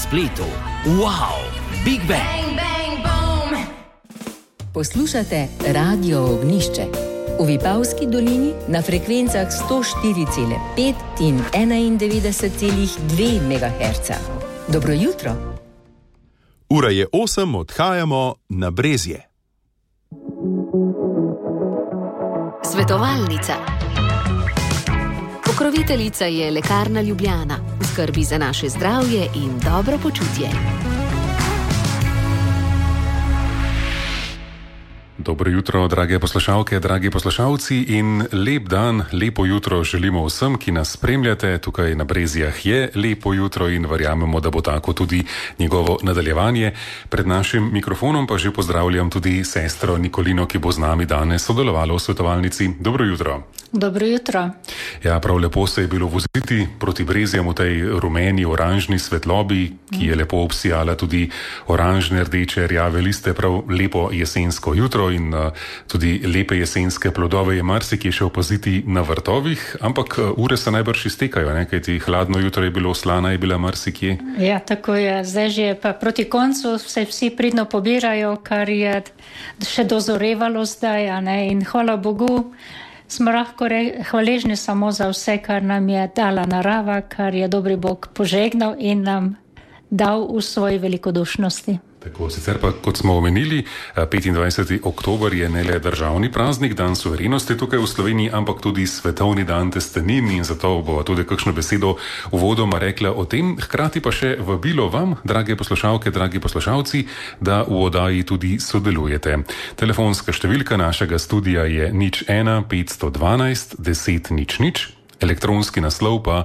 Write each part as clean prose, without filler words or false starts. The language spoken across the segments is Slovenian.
spletu. Wow, Big Bang! Bang, bang, boom. Poslušate Radio Ognjišče. V Vipavski dolini na frekvencah 104,5 in 91,2 MHz. Dobro jutro. Ura je 8, odhajamo na Brezje. Svetovalnica. Pokroviteljica je Lekarna Ljubljana. Skrbi za naše zdravje in dobro počutje. Dobro jutro, drage poslušalke, dragi poslušalci, in lep dan, lepo jutro želimo vsem, ki nas spremljate. Tukaj na Brezjah je lepo jutro in verjamemo, da bo tako tudi njegovo nadaljevanje. Pred našim mikrofonom pa že pozdravljam tudi sestro Nikolino, ki bo z nami danes sodelovala v svetovalnici. Dobro jutro. Dobro jutro. Ja, prav lepo se je bilo voziti proti Brezjam v tej rumeni, oranžni svetlobi, ki je lepo obsijala tudi oranžne, rdeče, rjave liste, prav lepo jesensko jutro. In tudi lepe jesenske plodove je marsikje še opaziti na vrtovih, ampak ure se najbrž iztekajo, ne? Kajti hladno jutro je bilo, slana je bila marsikje. Ja, tako je. Zdaj že pa proti koncu se vsi pridno pobirajo, kar je še dozorevalo zdaj, a ne? In hvala Bogu, smo lahko hvaležni samo za vse, kar nam je dala narava, kar je dobri Bog požegnal in nam dal v svoji velikodušnosti. Tako, sicer pa, kot smo omenili, 25. oktober je ne le državni praznik, dan suverenosti tukaj v Sloveniji, ampak tudi svetovni dan testenin, in zato bo tudi kakšno besedo uvodoma rekla o tem. Hkrati pa še vabilo vam, drage poslušalke, dragi poslušalci, da v oddaji tudi sodelujete. Telefonska številka našega studia je 01 512 10 00. Elektronski naslov pa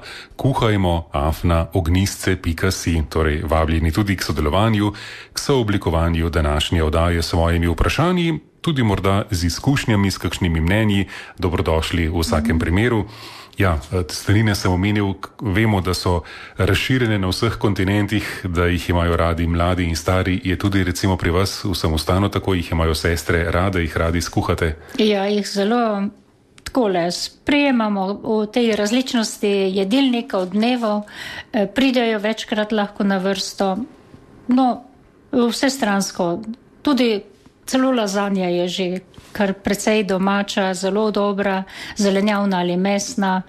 kuhajmo@ognisce.si, torej vabljeni tudi k sodelovanju, k sooblikovanju današnje oddaje s svojimi vprašanji, tudi morda z izkušnjami, s kakšnimi mnenji, dobrodošli v vsakem primeru. Ja, testenine sem omenil, vemo, da so razširjene na vseh kontinentih, da jih imajo radi mladi in stari. Je tudi recimo pri vas v samostanu tako, jih imajo sestre rade, jih radi skuhate? Ja, jih zelo takole sprejemamo v tej različnosti jedilnikov, dnevov, pridejo večkrat lahko na vrsto, no, vsestransko, tudi celo lazanja je že kar precej domača, zelo dobra, zelenjavna ali mesna,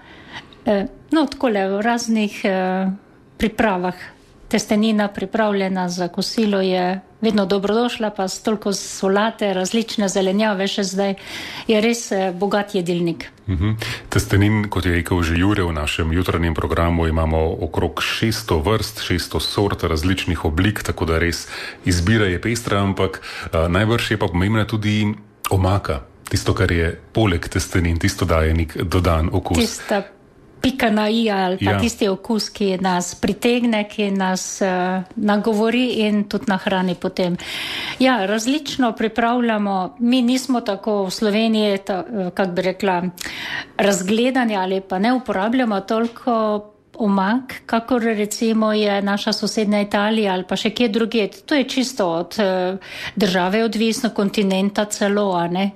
no, takole v raznih pripravah. Testenina pripravljena za kosilo je vedno dobrodošla, pa toliko solate, različne zelenjave še zdaj, je res bogat jedilnik. Testenin, kot je rekel že Jure, v našem jutranjem programu imamo okrog 600 vrst, 600 sort različnih oblik, tako da res izbira je pestra, ampak najbrž je pa pomembna tudi omaka, tisto, kar je poleg testenin, tisto daje nek dodan okus. Tista pika na i ali pa tisti okus, ki nas pritegne, ki nas nagovori in tudi nahrani potem. Ja, različno pripravljamo, mi nismo tako v Sloveniji, kako bi rekla, razgledani ali pa ne uporabljamo toliko omak, kakor recimo je naša sosednja Italija ali pa še kje drugje. To je čisto od države odvisno, kontinenta celo, a ne.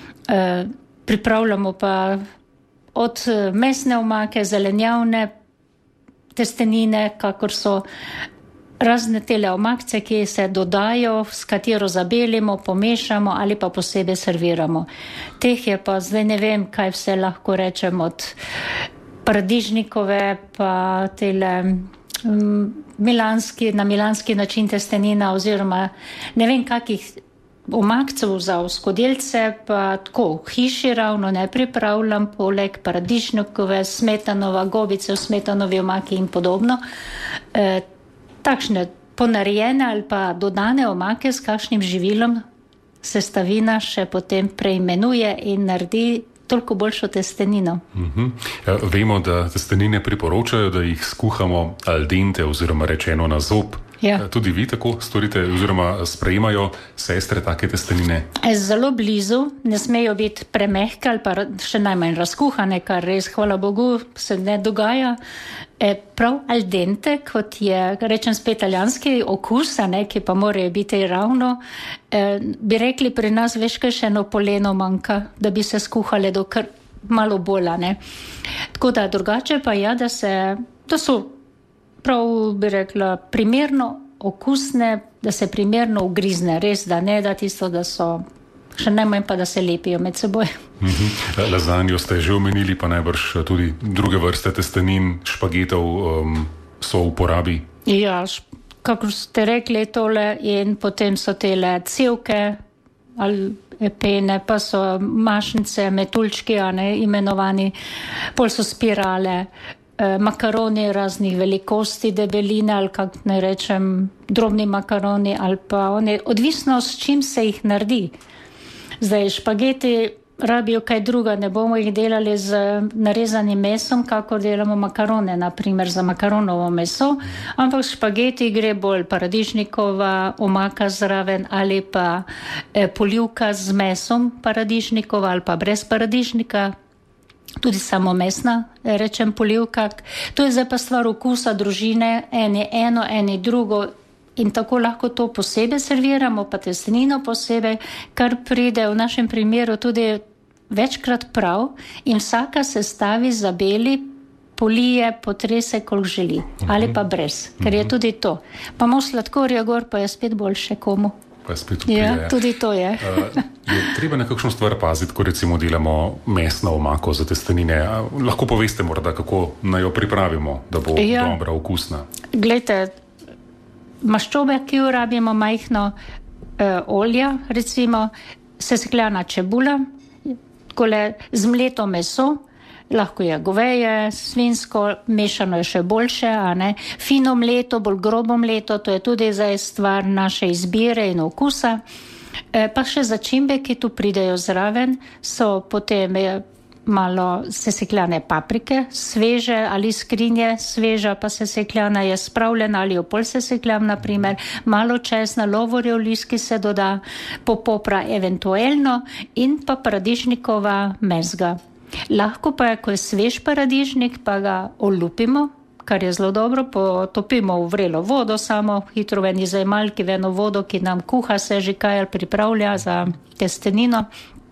Pripravljamo pa od mesne omake, zelenjavne testenine, kakor so razne tele omakce, ki se dodajo, s katero zabelimo, pomešamo ali pa posebej serviramo. Teh je pa zdaj ne vem, kaj vse lahko rečem, od paradižnikove pa tele na milanski način testenina, oziroma ne vem kakih omakcev za skodelce, pa tako v hiši ravno ne pripravljam, poleg paradižnikove, smetanova, gobice v smetanovi omaki in podobno. Takšne ponarejene ali pa dodane omake s kakšnim živilom sestavina še potem preimenuje in naredi toliko boljšo testenino. Vemo, da testenine priporočajo, da jih skuhamo al dente oziroma rečeno na zob. Ja. Tudi vi tako storite oziroma sprejemajo sestre take testenine? Zelo blizu, ne smejo biti premehke ali pa še najmanj razkuhane, kar res, hvala Bogu, se ne dogaja. Prav al dente, kot je, rečem spet, italijanski okus, ne, ki pa morajo biti ravno, bi rekli pri nas, veš, kaj še eno poleno manjka, da bi se skuhale do kar malo bolj, ne. Tako da drugače pa ja, da so prav bi rekla, primerno okusne, da se primerno ugrizne, res, da ne da tisto, da so, še najmanj pa, da se lepijo med seboj. Lazanjo ste že omenili, pa najbrž tudi druge vrste testenin, špagetov so v uporabi. Ja, kako ste rekli tole, in potem so tele cevke ali pene, pa so mašnice, metuljčki, imenovani, pol so spirale, makaroni raznih velikosti, debeline ali kak ne rečem, drobni makaroni ali pa odvisno s čim se jih naredi. Zdaj špageti rabijo kaj druga, ne bomo jih delali z narezanim mesom, kako delamo makarone, naprimer za makaronovo meso, ampak špageti gre bolj paradižnikova omaka zraven ali pa polivka z mesom paradižnikova ali pa brez paradižnika, tudi samo mesna, rečem polivka. To je zdaj pa stvar okusa družine, eni eno, eni drugo. In tako lahko to posebej serviramo, pa testenino posebej, kar pride v našem primeru tudi večkrat prav in vsaka sestavi zabeli, polije, potrese, koliko želi. Ali pa brez, ker je tudi to. Pa malo sladkorja gor, pa je spet boljše komu. Pa je spet vplije. Ja, tudi to je. Je treba na kakšno stvar paziti, ko recimo delamo mesno omako za testenine. Lahko poveste morda, kako naj jo pripravimo, da bo dobra, okusna. Glejte, maščobe, ki jo rabimo, majhno olja, recimo sesekljana čebula, takole zmleto meso, lahko je goveje, svinsko, mešano je še boljše, fino mleto, bolj grobo mleto, to je tudi zdaj stvar naše izbire in okusa. Pa še začimbe, ki tu pridejo zraven, so potem malo sesekljane paprike, sveže ali skrinje, sveža pa sesekljana je spravljena ali jo pol sesekljam, naprimer, malo česna, lovorjev list, ki se doda, popopra eventuelno in pa paradižnikova mezga. Lahko pa je, ko je svež paradižnik, pa ga olupimo, kar je zelo dobro, potopimo v vrelo vodo, samo hitro v eni zajemalki, v eno vodo, ki nam kuha se že kaj pripravlja za testenino.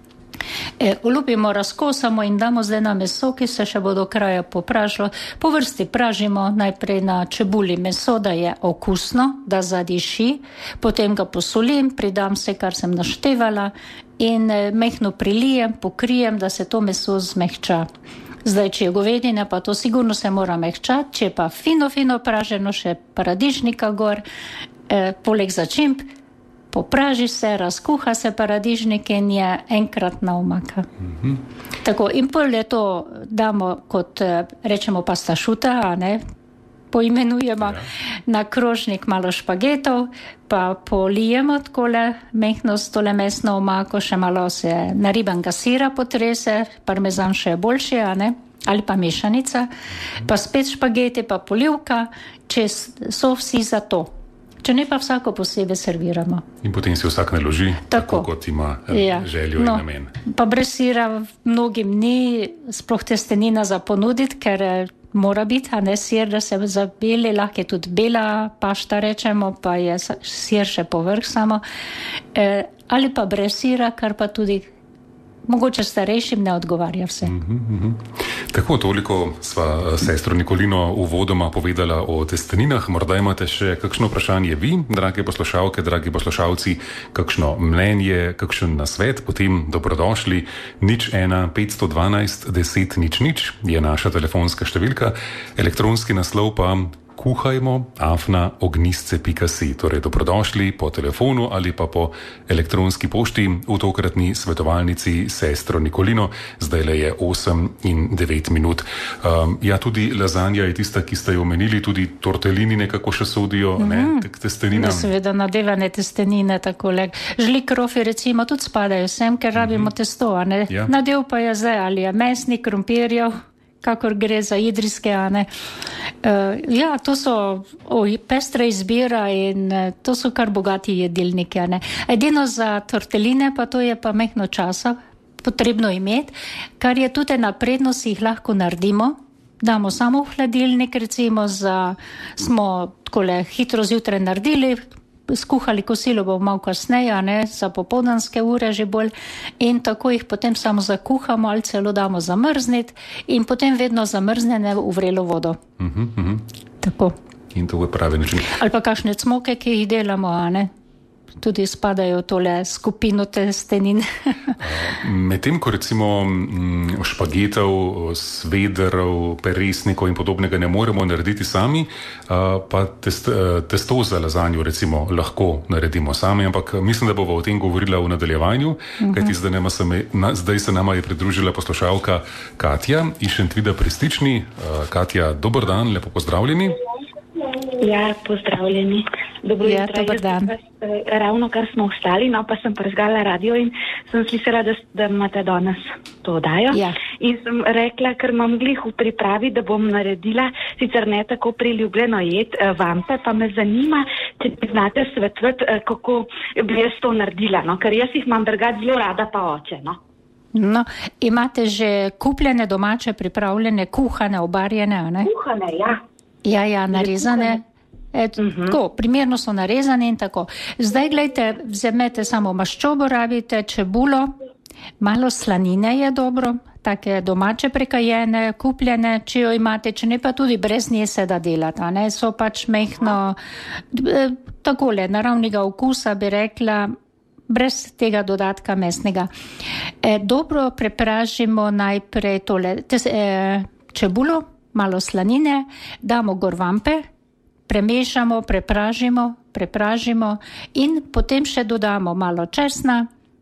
Olupimo, razkosamo in damo zdaj na meso, ki se še bo do kraja popražilo. Po vrsti pražimo najprej na čebuli meso, da je okusno, da zadiši, potem ga posolim, pridam vse, kar sem naštevala in mehno prilijem, pokrijem, da se to meso zmehča. Zdaj, če je govedina, pa to sigurno se mora mehčati, če pa fino praženo, še paradižnika gor, poleg začimb, popraži se, razkuha se paradižnik in je enkratna omaka. Tako, in pol je to damo kot, rečemo pasta šuta, poimenujemo, na krožnik malo špagetov, pa polijemo takole mehno s tole mesno omako, še malo se naribanega sira potrese, parmezan še je boljši, ali pa mešanica, pa spet špageti, pa polivka, če so vsi za to. Če ne pa vsako posebej serviramo. In potem si vsak naloži, tako kot ima željo in namen. Pa brez sira mnogim ni sploh testenina za ponuditi, ker mora biti, sir, da se zabeli, lahko je tudi bela pašta, rečemo, pa je sir še povrh samo. Ali pa brez sira, kar pa tudi mogoče starejšim ne odgovarja vse. Tako, toliko sva sestro Nikolino uvodoma povedala o testeninah. Morda imate še kakšno vprašanje vi, drage poslušalke, dragi poslušalci, kakšno mnenje, kakšen nasvet, potem dobrodošli. 01 512 10 00 je naša telefonska številka, elektronski naslov pa kuhajmo@ognisce.si. Torej, dobrodošli po telefonu ali pa po elektronski pošti v tokratni svetovalnici sestro Nikolino. Zdajle je 8 in 9 minut. Tudi lazanja je tista, ki ste jo omenili, tudi tortelini nekako še sodijo, k testeninam. Seveda nadelane testenine, takole. Žli krofi recimo tudi spadajo sem, ker rabimo testo, Nadel pa je zdaj, ali je mesni, krompirjev, kakor gre za idrijske, to so pestra izbira in to so kar bogati jedilniki, Edino za torteline pa to je pa mehno časa potrebno imeti, kar je tudi na prednost, jih lahko naredimo, damo samo v hladilnik, recimo smo takole hitro zjutraj naredili, skuhali kosilo bo malo kasneje, za popoldanske ure že bolj, in tako jih potem samo zakuhamo ali celo damo zamrzniti in potem vedno zamrznene v vrelo vodo. Tako. in to v pravi način. Ali pa kakšne cmoke, ki jih delamo, a ne? Tudi spadajo tole skupino testenin. Medtem, ko recimo špagetov, svedrov, peresnikov in podobnega ne moremo narediti sami, pa testo za lazanjo recimo lahko naredimo sami, ampak mislim, da bova o tem govorila v nadaljevanju, kajti zdaj se nama je pridružila poslušalka Katja iz Šentvida pri Stični. Katja, dober dan, lepo pozdravljeni. Ja, pozdravljeni. Dobro jutro. Dober dan. Ravno kar smo vstali, no pa sem prezgala radio in sem slišala, da imate danes to oddajo. Ja. In sem rekla, ker imam glih v pripravi, da bom naredila, sicer ne tako priljubljeno jed, vampe, pa me zanima, če znate svetovati, kako bi jaz to naredila, no? Ker jaz jih imam drugače zelo rada pa oče, no. No, imate že kupljene domače, pripravljene, kuhane, obarjene, a ne? Kuhane, ja. Ja, narezane. Tako, primerno so narezane in tako. Zdaj, gledajte, vzemete samo maščobo, rabite čebulo, malo slanine je dobro, take domače prekajene, kupljene, če jo imate, če ne pa tudi brez nje se da delati, a ne? So pač mehno, takole, naravnega okusa bi rekla, brez tega dodatka mesnega. Dobro prepražimo najprej tole čebulo, malo slanine, damo gor vampe, premešamo, prepražimo in potem še dodamo malo česna,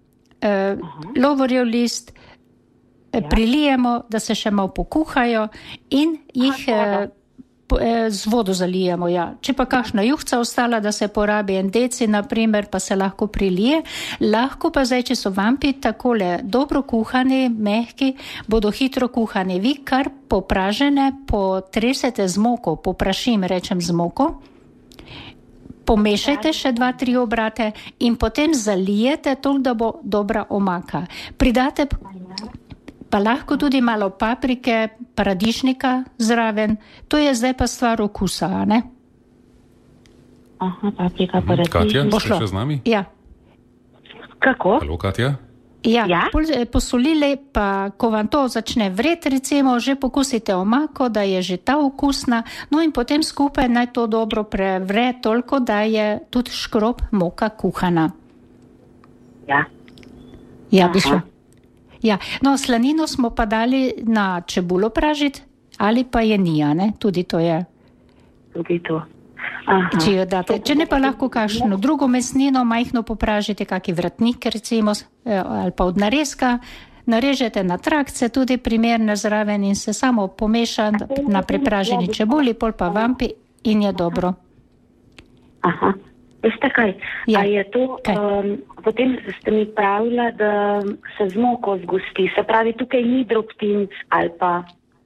lovorjev list, prilijemo, da se še malo pokuhajo in jih z vodo zalijemo, ja. Če pa kakšna juhca ostala, da se porabi en deci, naprimer, pa se lahko prilije, lahko pa zdaj, če so vampi takole dobro kuhani, mehki, bodo hitro kuhani. Vi kar popražene potresete z moko, poprašim, rečem z moko, pomešajte še 2-3 obrate in potem zalijete toliko, da bo dobra omaka. Pridate pa lahko tudi malo paprike, paradižnika zraven. To je zdaj pa stvar okusa, ne? Aha, paprika, paradižnik. Katja, ste še z nami? Ja. Kako? Halo, Katja? Ja, posolili pa, ko vam to začne vreti, recimo, že pokusite omako, da je že ta okusna, no in potem skupaj naj to dobro prevre toliko, da je tudi škrob moka kuhana. Ja. Ja, bi šlo. Ja, no, slanino smo pa dali na čebulo pražiti, ali pa je nija, ne? Tudi to je. Tudi to. Aha. Če jo date. Če ne pa lahko kakšno drugo mesnino majhno popražite, kaki vratnik recimo, ali pa od narezka, narežete na trakce, tudi primerne zraven in se samo pomeša na prepraženi čebuli, pol pa vampi in je dobro. Aha. Veste kaj? Ja. A je to, potem ste mi pravila, da se z moko zgosti. Se pravi, tukaj ni drobtin ali pa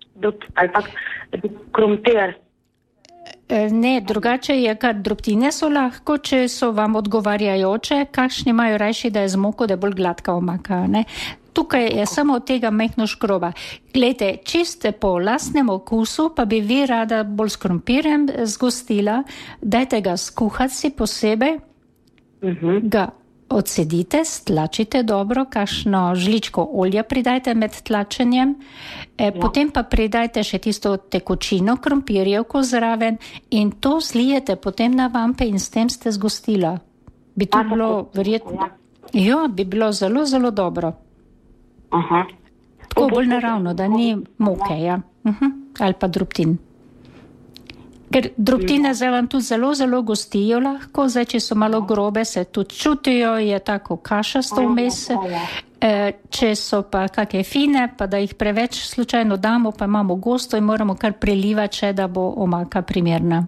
krompir. Ne, drugače je, kar drobtine so lahko, če so vam odgovarjajoče, kakšni imajo rajši, da je z moko, da je bolj gladka omaka, ne? Tukaj je samo od tega mehno škroba. Glejte, čiste po lastnem okusu, pa bi vi rada bolj s krompirjem zgostila, dajte ga skuhati si posebej, ga odsedite, stlačite dobro, kakšno žličko olja pridajte med tlačenjem, potem pa pridajte še tisto tekočino, krompirjevko zraven in to zlijete potem na vampe in s tem ste zgostila. Bi to bilo verjetno? Ja, bi bilo zelo, zelo dobro. Aha. Tako bolj naravno, da ni moke, ja. Ali pa drobtin. Ker drobtine zdaj vam tudi zelo, zelo gostijo lahko, zdaj, če so malo grobe, se tudi čutijo, je tako kašasto vmes. Če so pa kakve fine, pa da jih preveč slučajno damo, pa imamo gosto in moramo kar prelivati, če da bo omaka primerna.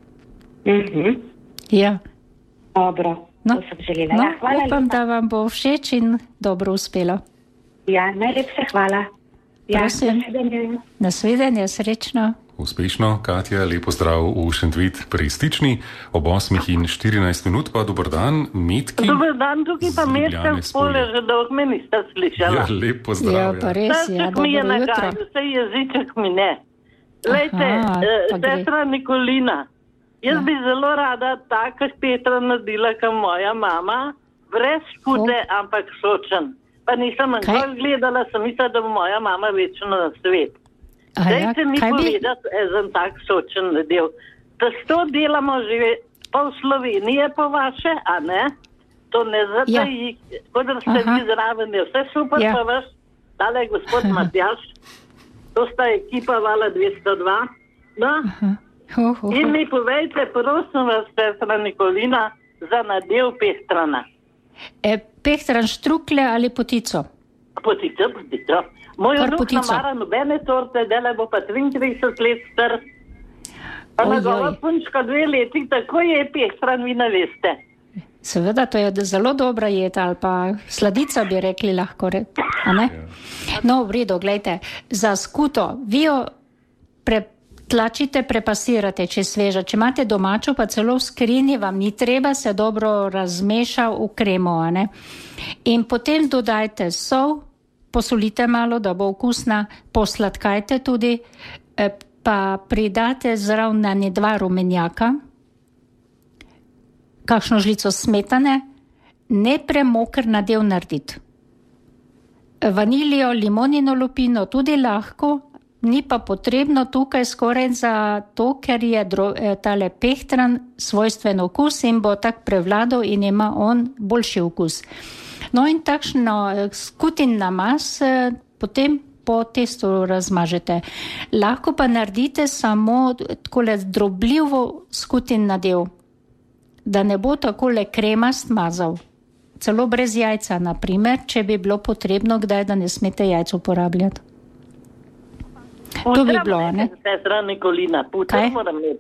Ja. Dobro, to sem želela. No, upam, da vam bo všeč in dobro uspelo. Ja, najlepša hvala. Ja, nasvidenje, srečno. Uspešno, Katja, lepo zdrav v Šentvid pri Stični, ob 8:14 pa dober dan, Metki. Dober dan, tukaj pa Metka spole, že dolgo me niste slišala. Ja, lepo zdrav. Ja, pa res, ja, dobro jutro. Nagajal, vse jeziček mi ne. Lejte, sestra Nikolina, jaz bi zelo rada taka Petra naredila, kot moja mama, brez škude, ampak sočen. Pa nisem nikoli gledala, sem mislila, da bo moja mama večno na svet. Dajte mi povedati, eden tak sočen del. testo delamo že pol Slovenije po vaše, a ne? To ne zataji, kodr ste vi zraven, je vse super pa vas. Tale je gospod Matjaž, to sta ekipa Vala 202. No, in mi povejte, prosim vas, sestra Nikolina, za nadev pehtrana. Pehtran štrukle ali potico? Potico. Moj vnuk namara nobene torte, dele bo pa 33 let star. Pa njegova punčka 2 leti, tako je pehtran, vi ne veste. Seveda, to je zelo dobra jed, ali pa sladica bi rekli lahko, a ne? No, v redu, gledajte, za skuto, vi jo tlačite, prepasirate, če je sveža. Če imate domačo, pa celo v skrinji, vam ni treba, se dobro razmeša v kremo, a ne? In potem dodajte sol, posolite malo, da bo okusna, posladkajte tudi, pa pridate zravnani 2 rumenjaka, kakšno žlico smetane, ne premokr nadev narediti. Vanilijo, limonino lupino tudi lahko, ni pa potrebno tukaj skoraj za to, ker je tale pehtran svojstven okus in bo tak prevladal in ima on boljši okus. No in takšno skutin namaz potem po testu razmažete. Lahko pa naredite samo takole drobljivo skutin nadev, da ne bo takole kremast mazal. Celo brez jajca, na primer, če bi bilo potrebno kdaj, da ne smete jajc uporabljati. To bi bilo, ne? Sestra Nikolina, puter moram imeti.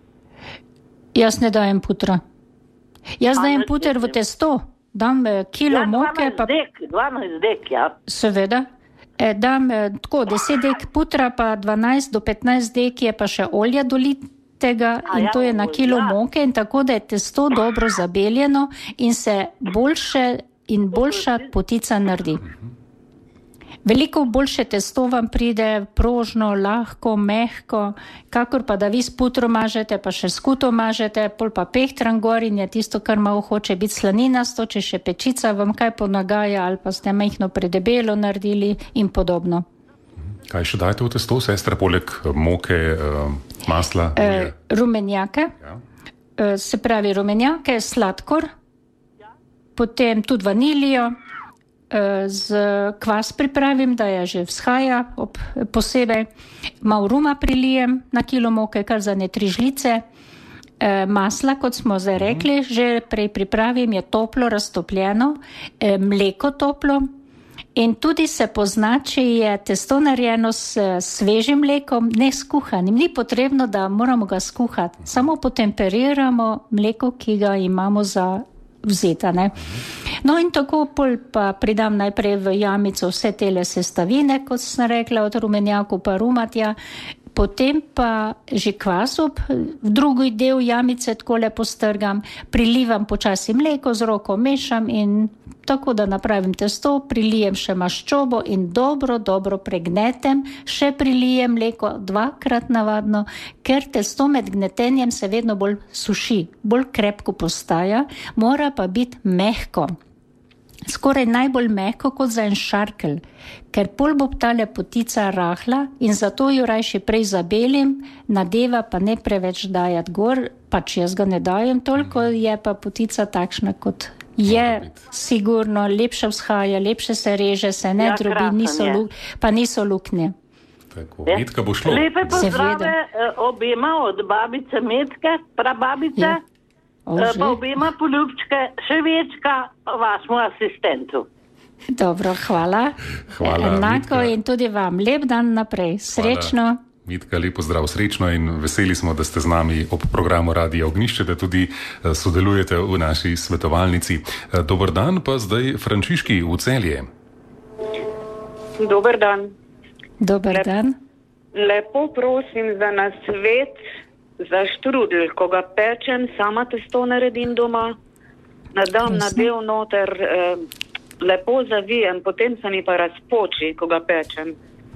Jaz ne dajem putra. Jaz dajem puter v testo, dam kilo moke. 12 dek, ja. Seveda. Dam tako 10 dek putra, pa 12 do 15 dek je pa še olja dolitega in to je na kilo moke in tako, da je testo dobro zabeljeno in se boljša potica naredi. Veliko boljše testo vam pride, prožno, lahko, mehko, kakor pa da vi s putro mažete, pa še skuto mažete, pol pa pehtran gor in je tisto, kar malo hoče biti slaninasto, če še pečica vam kaj ponagaja ali pa ste majhno predebelo naredili in podobno. Kaj še dajte v testo, sestra, poleg moke, masla? Rumenjake, se pravi rumenjake, sladkor, potem tudi vanilijo, z kvas pripravim, da je že vzhaja posebej, malo ruma prilijem na kilo moke, kar za 3 žlice, masla, kot smo zdaj rekli, že prej pripravim, je toplo raztopljeno, mleko toplo in tudi se pozna, če je testo narejeno s svežim mlekom, ne skuhanim. Ni potrebno, da moramo ga skuhati, samo potemperiramo mleko, ki ga imamo za vzeta, ne. No in tako pol pa pridam najprej v jamico vse tele sestavine, kot sem rekla, od rumenjaku pa rumatja, potem pa že kvasop, v drugi del jamice takole postrgam, prilivam počasi mleko, z roko mešam in tako, da napravim testo, prilijem še maščobo in dobro pregnetem, še prilijem mleko 2-krat navadno, ker testo med gnetenjem se vedno bolj suši, bolj krepko postaja, mora pa biti mehko. Skoraj najbolj mehko kot za en šarkelj, ker pol bo tale potica rahla in zato jo rajši prej zabelim, nadeva pa ne preveč dajati gor, pač jaz ga ne dajem toliko, je pa potica takšna kot je, sigurno, lepše vzhaja, lepše se reže, se ne drobi, pa niso luknje. Tako, Metka bo šlo. Lepe pozdrave obema od babice Metke, prababice, pa obema poljubčke, še večka vašemu asistentu. Dobro, hvala. Enako Mitka. In tudi vam. Lep dan naprej. Srečno. Hvala. Mitka, lepo zdrav, srečno in veseli smo, da ste z nami ob programu Radia Ognjišče, da tudi sodelujete v naši svetovalnici. Dober dan pa zdaj Frančiški v Celje. Dober dan. Dober dan. Lepo prosim za nasvet za štrudel, ko ga pečem, sama testo naredim doma, nadam nadev noter, lepo zavijem, potem se mi pa razpoči, ko ga pečem.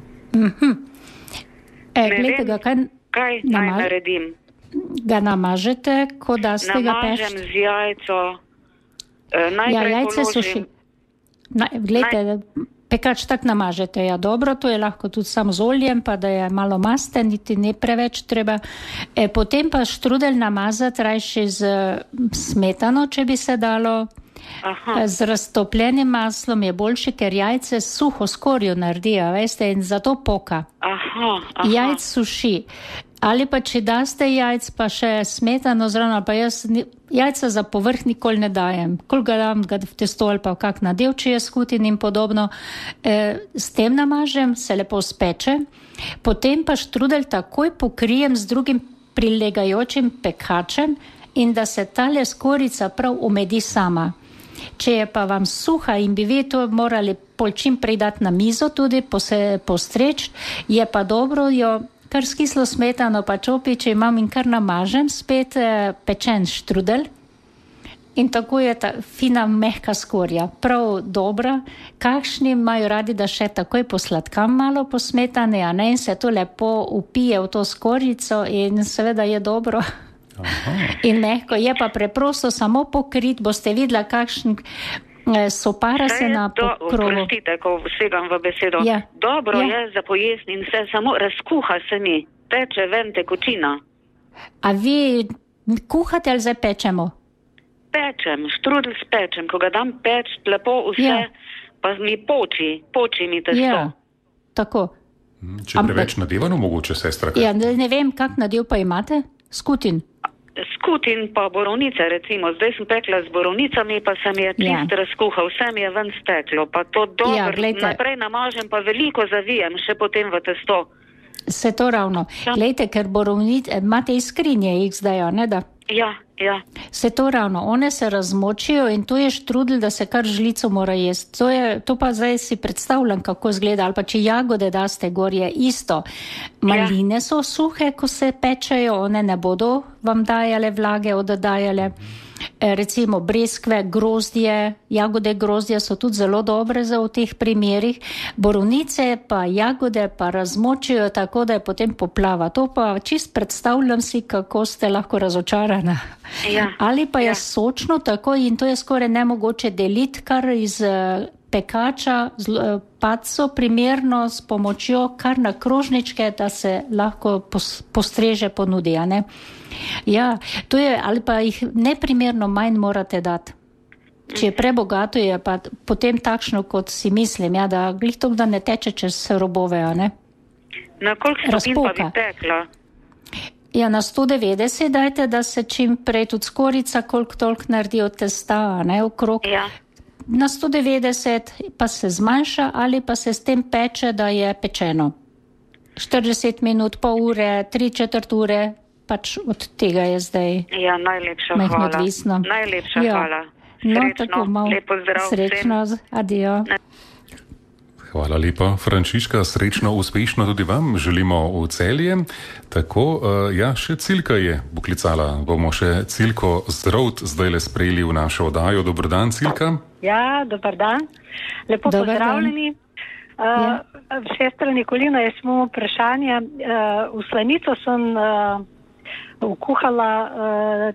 Kaj naj naredim? Ga namažete, ko da ste ga pečete? Namažem z jajco. Najprej jajce položim. Pekač tak namažete, ja dobro, to je lahko tudi samo z oljem, pa da je malo maste, niti ne preveč treba. Potem pa štrudel namazati rajši z smetano, če bi se dalo. Aha. Z raztopljenim maslom je boljše, ker jajce suho skorjo naredijo, veste, in zato poka. Aha. Jajc suši. Ali pa če daste jajc, pa še smetano zraven, pa jaz jajca za povrh nikoli ne dajem. Kol ga dam ga v testo ali pa kak nadev, če je skutin in podobno. S tem namažem, se lepo speče. Potem pa štrudel takoj pokrijem z drugim prilegajočim pekačem in da se tale skorica prav umedi sama. Če je pa vam suha in bi vi to morali čim prej dati na mizo tudi postreč, je pa dobro jo kar s kislo smetano pa čopiče imam in kar namažem spet pečen štrudel in tako je ta fina mehka skorja, prav dobra. Kakšni imajo radi, da še takoj posladkam malo po smetane, a ne, in se to lepo upije v to skorjico in seveda je dobro. Aha. In mehko, je pa preprosto samo pokrit, boste videla kakšen sopara se na pokrovu. Oprostite, ko vsegam v besedo. Ja. Dobro je za pojesti in se samo razkuha se mi, teče ven tekočina. A vi kuhate ali zdaj pečemo? Pečem, štrudel spečem, ko ga dam peč, lepo vse, pa mi poči mi testo. Ja, tako. Če preveč nadevano mogoče, sestra? Ja, ne vem, kak nadev pa imate? Skutin? Skutin pa borovnice, recimo. Zdaj sem pekla z borovnicami, pa se mi je čist razkuhal, vse mi je ven steklo, pa to dobro, naprej namažem, pa veliko zavijem, še potem v testo. Se to ravno. Glejte, ker borovnice, imate iz skrinje jih zdaj, ne da? Ja. Se to ravno, one se razmočijo in to je štrudel, da se kar žlico mora jesti. To pa zdaj si predstavljam, kako izgleda, ali pa če jagode daste gor, je isto. Maline so suhe, ko se pečejo, one ne bodo vam dajale vlage, oddajale. Recimo breskve, grozdje, jagode grozdja so tudi zelo dobre za v teh primerih. Borovnice pa jagode pa razmočijo tako, da je potem poplava. To pa čist predstavljam si, kako ste lahko razočarana. Ja. Ali pa je sočno tako in to je skoraj nemogoče deliti kar iz pekača, paco primerno s pomočjo kar na krožničke, da se lahko postreže ponudi, ne? Ja, to je, ali pa jih neprimerno manj morate dati. Če je prebogato, je pa potem takšno, kot si mislim, ja, da glih to, da ne teče čez robove, ne? Na koliko stopinj pa bi pekla? Ja, na 190 dajte, da se čim prej tudi skorica koliko toliko naredi od testa, ne, okrog. Ja. Na 190 pa se zmanjša ali pa se s tem peče, da je pečeno. 40 minut, pol ure, 3/4 ure, pač od tega je zdaj. Ja, najlepša hvala. Odvisno. Najlepša hvala. No, srečno, tako malo. Lepo zdrav. Srečno, adijo. Hvala lepa, Frančiška, srečno, uspešno tudi vam želimo v Celje. Tako, ja, še Cilka je poklicala. Bomo še Cilko Zdrovt zdajle sprejeli v našo oddajo. Dober dan, Cilka. Ja, dober dan. Lepo pozdravljeni. Sestra Nikolina, jaz imam vprašanje. V slanico sem ukuhala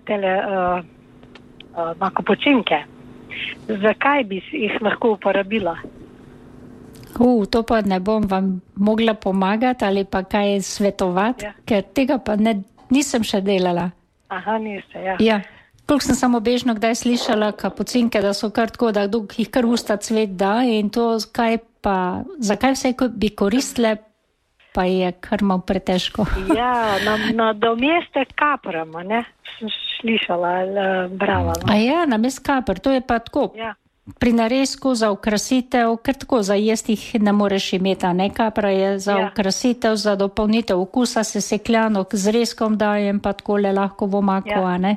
makopočinke. Zakaj bi jih lahko uporabila? To pa ne bom vam mogla pomagati ali pa kaj svetovati, ker tega pa nisem še delala. Aha, niste, ja. Ja, koliko sem samo bežno kdaj slišala kapucinke, da so kar tako, da jih kar usta cvet da in to zakaj vse bi koristile, pa je kar malo pretežko. Ja, na domeste kaprama, ne? Sem slišala, brala. No? A ja, na mest kapr, to je pa tako. Ja. Pri narezku za okrasitev, ker tako za jesti jih ne moreš imeti, ne, kapra je za okrasitev, za dopolnitev okusa, se sekljano z rezkom dajem, pa takole lahko v omako, ne.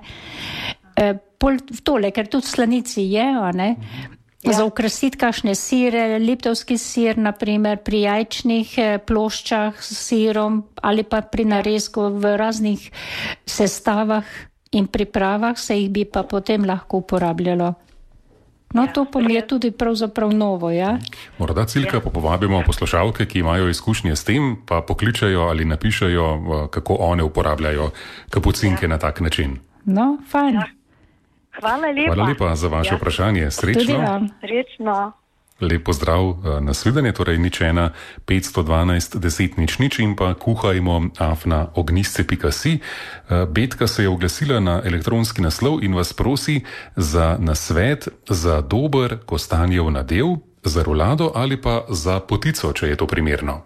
Tole, ker tudi v slanici je, ne, za okrasiti kakšne sire, liptovski sir, naprimer, pri jajčnih ploščah s sirom ali pa pri narezku v raznih sestavah in pripravah se jih bi pa potem lahko uporabljalo. No, to pa mi je tudi pravzaprav novo, ja. Morda, Cilka, pa povabimo poslušalke, ki imajo izkušnje s tem, pa pokličajo ali napišajo, kako one uporabljajo kapucinke na tak način. No, fajn. Hvala lepa. Hvala lepa za vaše vprašanje. Srečno. Tudi vam. Srečno. Lep pozdrav, nasvidenje, torej 01 512 10 00 in pa kuhajmo@ognisce.si. Betka se je oglasila na elektronski naslov in vas prosi za nasvet za dober kostanjev nadev, za rolado ali pa za potico, če je to primerno.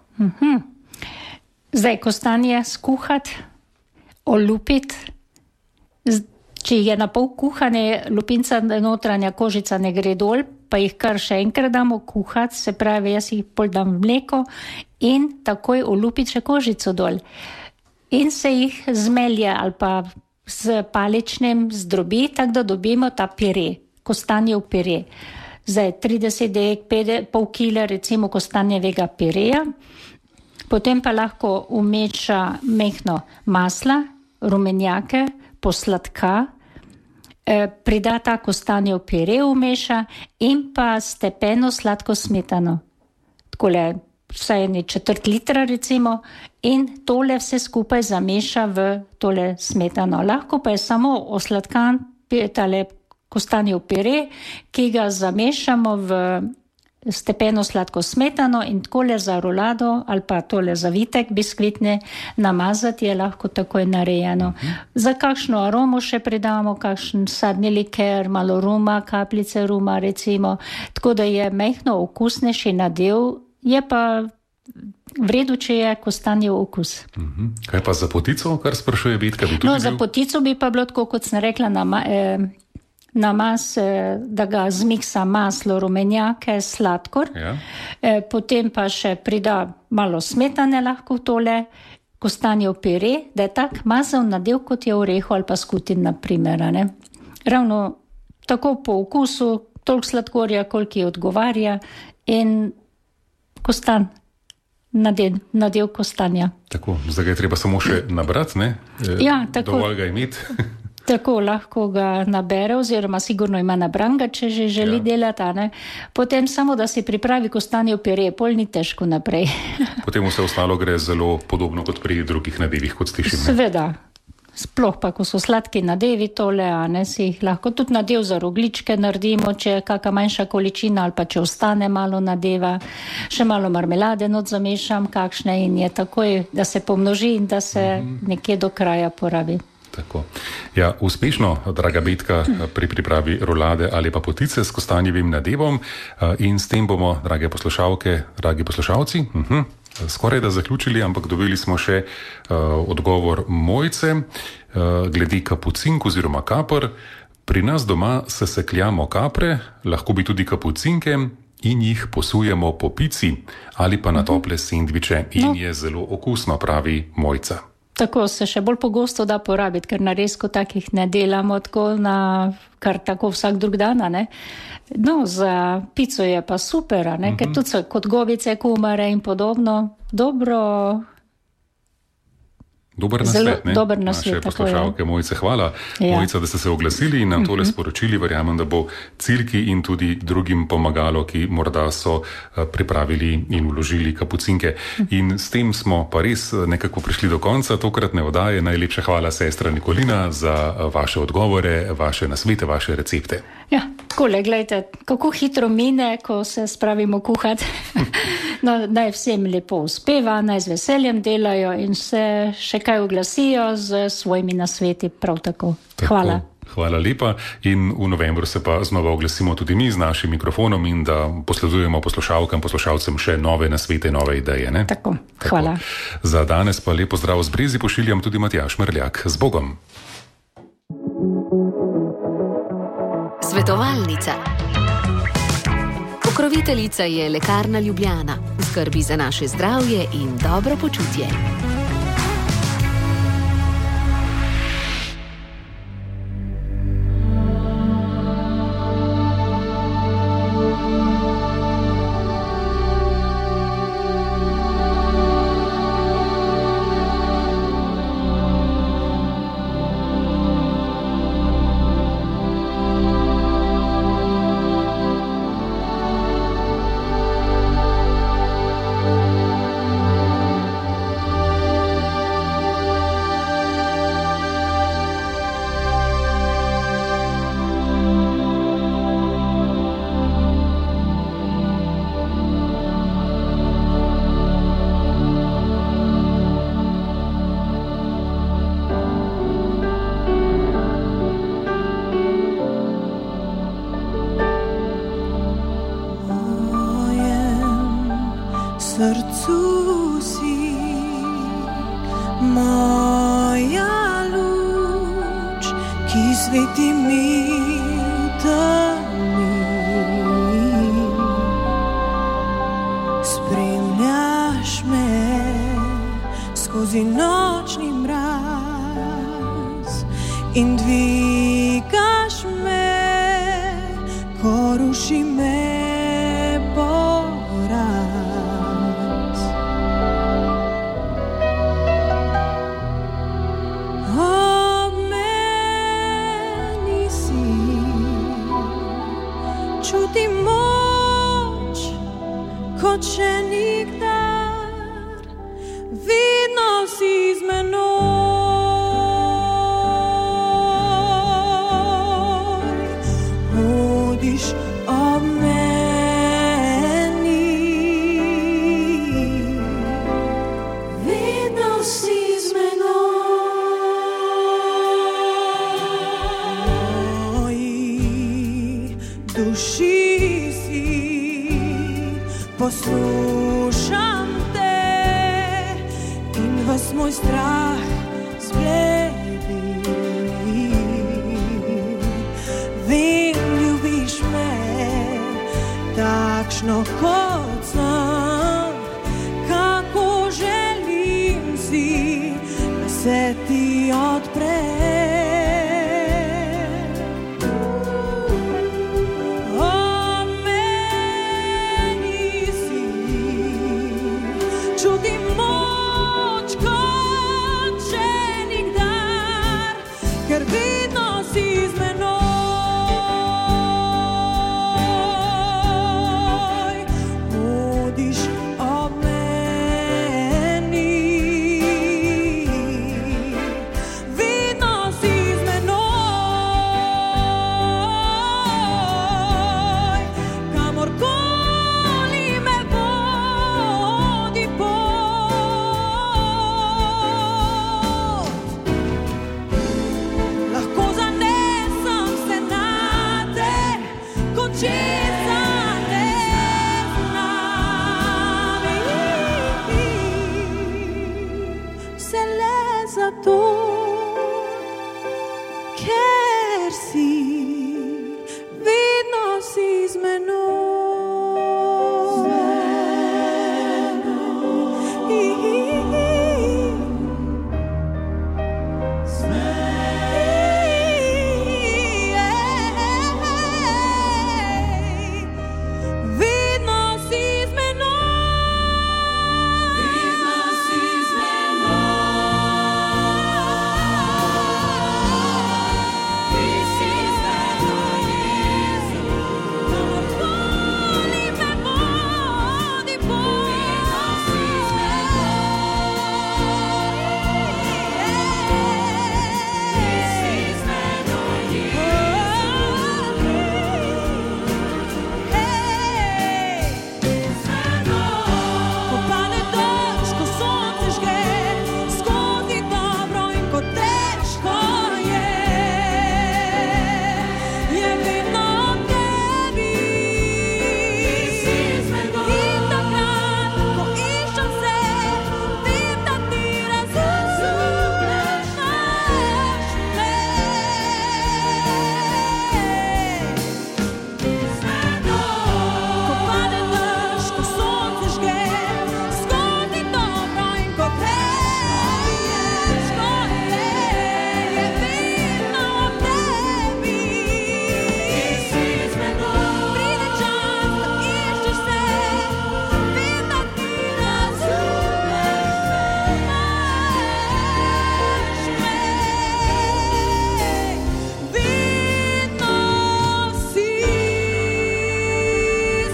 Zdaj, kostanje skuhati, olupiti. Če je na pol kuhane, lupinca notranja kožica ne gre dol, pa jih kar še enkrat damo kuhati, se pravi, jaz jih pol dam v mleko in takoj olupiti še kožico dol. In se jih zmelje ali pa z paličnim zdrobi, tako da dobimo ta pire, kostanjev pire. Zdaj 30 dek, pol kile recimo kostanjevega pireja, potem pa lahko umeša mehno masla, rumenjake, posladka, pridata kostanjev pire umeša in pa stepeno sladko smetano. Takole vsaj 1/4 litra recimo in tole vse skupaj zameša v tole smetano. Lahko pa je samo osladkan tale kostanjev pire, ki ga zamešamo v stepeno sladko smetano in takole za rolado ali pa tole za vitek biskvitne namazati je lahko takoj narejeno. Za kakšno aromo še pridamo, kakšen sadni liker, malo ruma, kapljice ruma recimo, tako da je mehno okusnejši nadev, je pa v redu, če je kostanjev okus. Kaj pa za potico, kar sprašuje Betka? Za potico bi pa bilo tako, kot sem rekla, namaz, da ga zmiksa maslo, rumenjake, sladkor, potem pa še prida malo smetane lahko tole, kostanjev pire, da je tak mazav nadev, kot je oreho ali pa skutin na primer. Ravno tako po okusu, toliko sladkorja, koliko ji odgovarja in kostan, nadev kostanja. Tako, zdaj ga je treba samo še nabrati, ne? Ja, tako. Dovolj ga imeti. Tako lahko ga nabere oziroma sigurno ima nabranga, če že želi delati. Potem samo, da si pripravi kostanjev pire, pol ni težko naprej. Potem vse ostalo gre zelo podobno kot pri drugih nadevih, kot slišim. Seveda, sploh pa, ko so sladki nadevi tole, si jih lahko tudi nadev za rogličke naredimo, če je kakšna manjša količina ali pa če ostane malo nadeva, še malo marmelade not zamešam kakšne in je takoj, da se pomnoži in da se nekje do kraja porabi. Tako. Ja, uspešno, draga Betka, pri pripravi rolade ali pa potice s kostanjevim nadevom in s tem bomo, drage poslušalke, dragi poslušalci, skoraj da zaključili, ampak dobili smo še odgovor Mojce glede kapucink oziroma kapr. Pri nas doma se sekljamo kapre, lahko bi tudi kapucinke in jih posujemo po pici ali pa na tople sendviče in je zelo okusno, pravi Mojca. Tako se še bolj pogosto da porabiti, ker narezko takih ne delamo tako kar tako vsak drug dan. No, za pico je pa super, ker tudi so kot gobice, kumare in podobno. Dober nasvet, ne? Dober nasvet, naše poslušalke Mojce, hvala. Mojca, da ste se oglasili in nam tole sporočili. Verjamem, da bo Cilki in tudi drugim pomagalo, ki morda so pripravili in vložili kapucinke. In s tem smo pa res nekako prišli do konca tokratne oddaje. Najlepša hvala, sestra Nikolina, za vaše odgovore, vaše nasvete, vaše recepte. Ja, takole, gledajte, kako hitro mine, ko se spravimo kuhati. No, naj vsem lepo uspeva, naj z veseljem delajo in se še kaj oglasijo z svojimi nasveti prav tako. Hvala. Hvala lepa in v novembru se pa znova oglasimo tudi mi z našim mikrofonom in da posledujemo poslušalkam, poslušalcem še nove nasvete, nove ideje. Ne? Tako, hvala. Za danes pa lepo zdrav z Brezi pošiljam tudi Matjaž Merljak. Z Bogom! Svetovalnica. Pokroviteljica je Lekarna Ljubljana. Skrbi za naše zdravje in dobro počutje. srcu si moja luč, ki sveti mi v temi. Spremljaš me skozi nočni mraz in dvigaš me, ko ruši me poraz. Ob meni si, čutim moč, kot še nikdar, vedno si z menoj. Hodiš ob meni, vedno si z menoj. Duši si, poslušam te in ves moj strah zbledi. Vem, ljubiš me takšno kot sem, kako želim si, da se ti odpre. Čutim moč, kot še nikdar, ker vedno si z menoj. Hodiš ob meni, vedno si z menoj. Kamorkoli me vodi pot, lahko zanesem se nate, kot česa ne znam. Vse le zato, ker si, vedno si z menoj. Vedno si z menoj. Vedno si z menoj. Ti si z menoj, Jezu. Kamorkoli me vodi pot, vedno si z Ko pade dež, ko sonce žge, skozi dobro in ko težko je vedno ob tebi. In takrat, ko iščem se, vem, da ti razumeš me. Ko pade dež, ko sonce žge, skozi dobro in ko težko je vedno ob tebi. Pride čas, da iščeš se, vem, da ti razumeš me. Vedno si z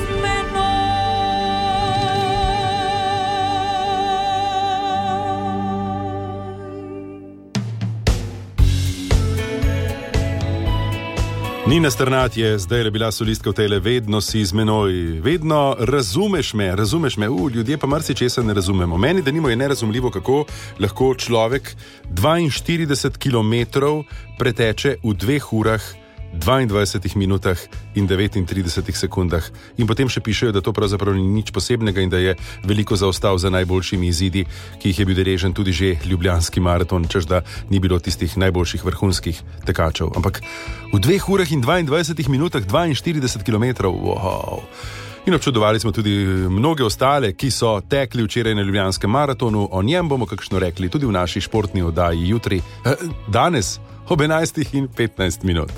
menoj. Nina Strnad je zdaj bila solistka v tele Vedno si z menoj. Vedno razumeš me. Ljudje pa marsičesa ne razumemo. Meni denimo je nerazumljivo, kako lahko človek 42 km preteče v 2 urah 22 minutah in 39 sekundah. In potem še pišejo, da to pravzaprav ni nič posebnega in da je veliko zaostal za najboljšimi izidi, ki jih je bil deležen tudi že ljubljanski maraton, češ da ni bilo tistih najboljših vrhunskih tekačev. Ampak v 2 urah in 22 minutah 42 km. Wow. In občudovali smo tudi mnoge ostale, ki so tekli včeraj na ljubljanskem maratonu. O njem bomo kakšno rekli tudi v naši športni oddaji jutri, danes ob 11:15.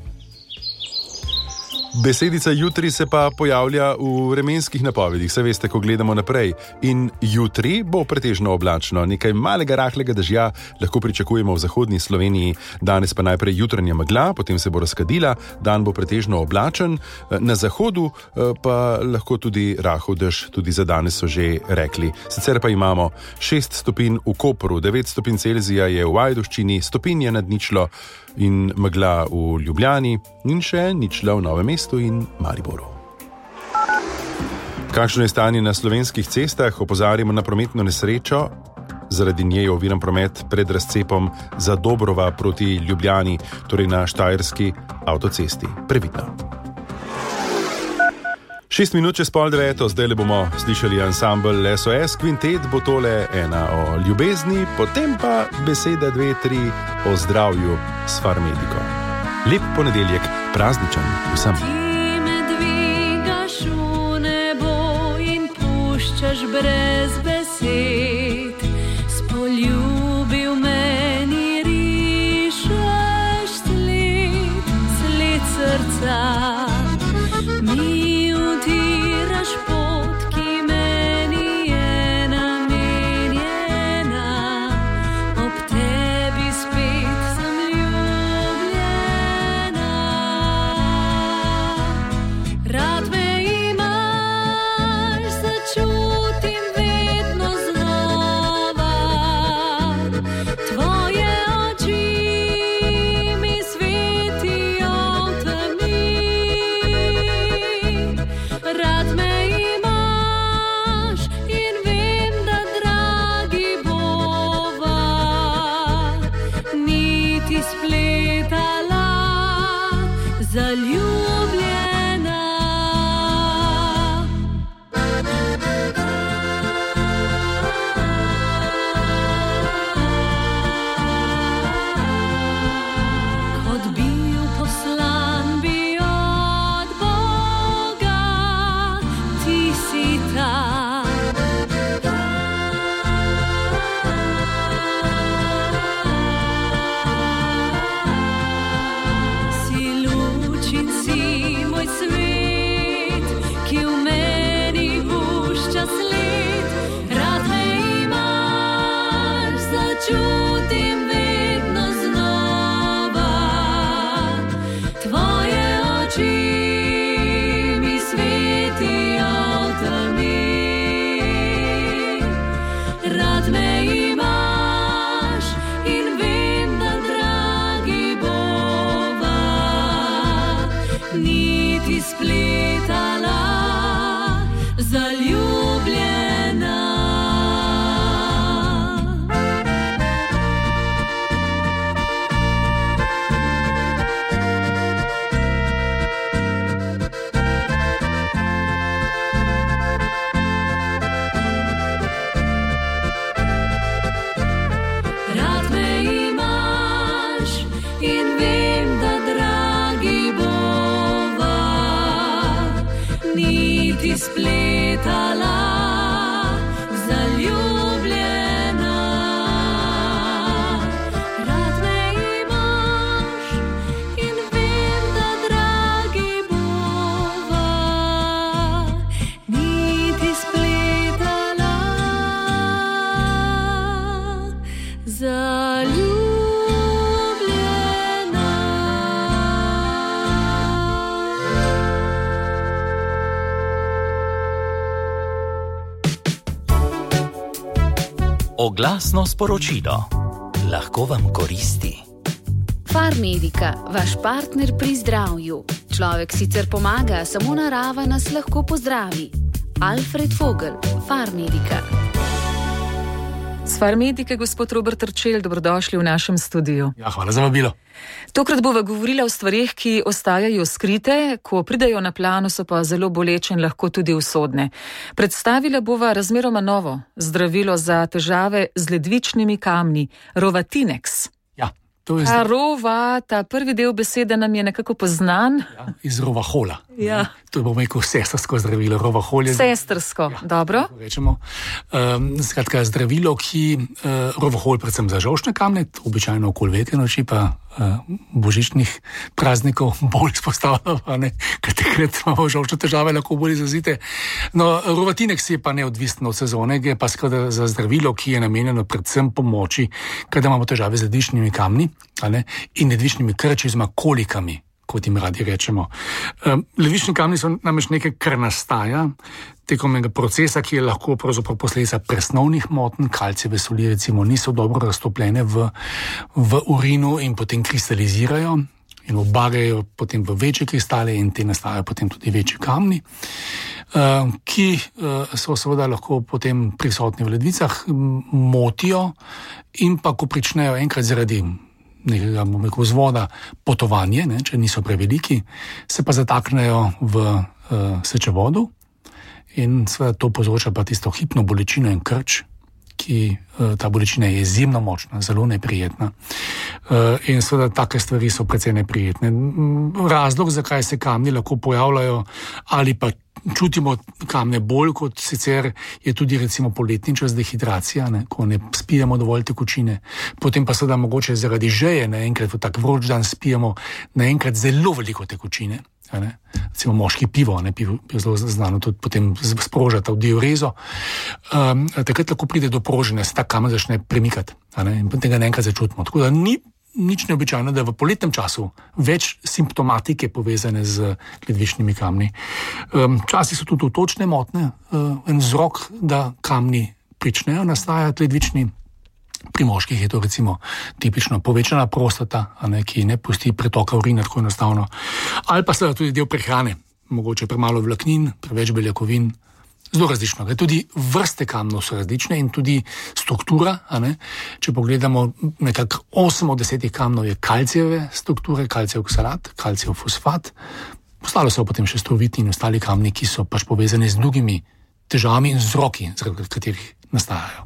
Besedica jutri se pa pojavlja v vremenskih napovedih, se veste, ko gledamo naprej. In jutri bo pretežno oblačno, nekaj malega rahlega dežja lahko pričakujemo v zahodni Sloveniji. Danes pa najprej jutranja megla, potem se bo razkadila, dan bo pretežno oblačen, na zahodu pa lahko tudi rahel dež, tudi za danes so že rekli. Sicer pa imamo 6 stopinj v Kopru, 9 stopinj Celzija je v Ajdovščini, stopinje nad ničlo in megla v Ljubljani in še ničla v Novem mestu in Mariboru. Kakšno je stanje na slovenskih cestah? Opozarjamo na prometno nesrečo. Zaradi nje je oviran promet pred razcepom Zadobrova proti Ljubljani, torej na štajerski avtocesti. Previdno. 6 minut čez 8:30, zdaj le bomo slišali ansambl SOS Kvintet, bo tole ena o ljubezni, potem pa beseda 2, 3 o zdravju s Farmediko. Lep ponedeljek, prazničen vsem. Ti me dvigaš v nebo in puščaš brez besed, spoljubil meni rišeš sled srca. Oglasno sporočilo. Lahko vam koristi. Farmedika, vaš partner pri zdravju. Človek sicer pomaga, samo narava nas lahko pozdravi. Alfred Vogel, Farmedika. S Farmedike, gospod Robert Trčelj, dobrodošli v našem studiu. Ja, hvala za vabilo. Tokrat bova govorila o stvarih, ki ostajajo skrite, ko pridejo na plano, so pa zelo boleče in lahko tudi usodne. Predstavila bova razmeroma novo zdravilo za težave z ledvičnimi kamni, Rovatinex. Ta prvi del besede nam je nekako poznan. Ja, iz rovahola. Ja. To je, bomo rekel, sestrsko zdravilo. Rovahol je... Sestrsko, ja, dobro. Rečemo, skratka, zdravilo, ki rovahol predvsem za žolčne kamne, običajno okoli velike noči, pa božičnih praznikov bolj izpostavljamo, ker takrat imamo žolčne težave, lahko bolj izrazite. No, Rovatinex je pa neodvisno od sezone, je pa skratka za zdravilo, ki je namenjeno predvsem pomoči, kadar imamo težave z ledvičnimi kamni in ledvičnimi krči, oziroma kolikami, kot jim radi rečemo. Ledvični kamni so namreč nekaj, kar nastaja tekom enega procesa, ki je lahko pravzaprav posledica presnovnih motenj, kalcijeve soli recimo niso dobro raztopljene v urinu in potem kristalizirajo in obagajo potem v večje kristale in te nastajajo potem tudi večji kamni, ki so seveda lahko potem prisotni v ledvicah, motijo in pa ko pričnejo enkrat zaradi nekega, bomo rekel, vzvoda potovanje, če niso preveliki, se pa zataknejo v sečevodu in seveda to povzroča pa tisto hipno bolečino in krč, ki ta bolečina je izjemno močna, zelo neprijetna. In seveda take stvari so precej neprijetne. Razlog, zakaj se kamni lahko pojavljajo ali pa čutimo kamne bolj kot sicer, je tudi recimo poletni čas dehidracija, ko ne spijemo dovolj tekočine. Potem pa seveda mogoče zaradi žeje, enkrat v tak vroč dan spijemo naenkrat zelo veliko tekočine. Recimo moški pivo je zelo znano, tudi potem sproža ta diurezo. Takrat lahko pride do proženja, se ta kamen začne premikati in potem ga naenkrat začutimo. Tako da ni nič neobičajno, da je v poletnem času več simptomatike povezane z ledvičnimi kamni. Časi so tudi točne motne, en vzrok, da kamni pričnejo nastajati ledvični. Pri moških je to recimo tipično povečana prostata, ki ne pusti pretoka urina tako enostavno. Ali pa seveda tudi del prehrane, mogoče premalo vlaknin, preveč beljakovin. Zelo različno. Tudi vrste kamnov so različne in tudi struktura. Če pogledamo, nekako 8 od 10 kamnov je kalcijeve strukture, kalcijev oksalat, kalcijev fosfat. Ostalo so potem še stroviti in ostali kamni, ki so pač povezani z drugimi težavami in vzroki, zaradi katerih nastajajo.